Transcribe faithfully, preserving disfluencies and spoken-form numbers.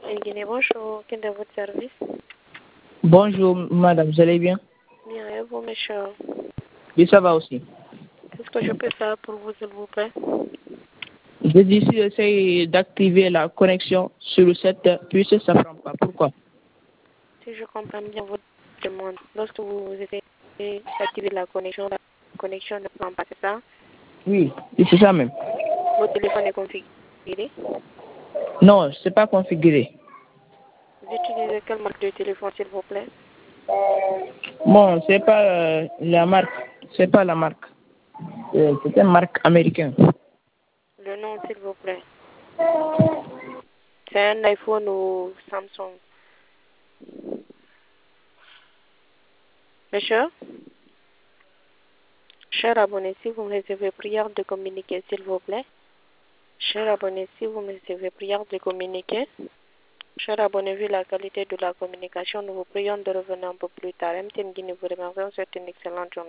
Guinée, bonjour, quel est votre service? Bonjour madame, vous allez bien? Bien, et vous, monsieur? Oui, ça va aussi. Qu'est-ce que je peux faire pour vous, s'il vous plaît? Je dis si j'essaie d'activer la connexion sur le site, puis ça ne prend pas. Pourquoi? Si je comprends bien votre demande, lorsque vous essayez d'activer la connexion, la connexion ne prend pas, c'est ça? Oui, c'est ça même. Votre téléphone est configuré? Non, c'est pas configuré. Vous utilisez quelle marque de téléphone, s'il vous plaît? Bon, c'est pas euh, la marque. C'est pas la marque. Euh, c'est une marque américaine. Le nom, s'il vous plaît. C'est un iPhone ou Samsung? Monsieur? Cher abonné, si vous me recevez prière de communiquer, s'il vous plaît. Cher abonné, si vous me recevez prière de communiquer. Cher abonné, vu la qualité de la communication, nous vous prions de revenir un peu plus tard. M T N Guinée vous remercie. Vous souhaite une excellente journée.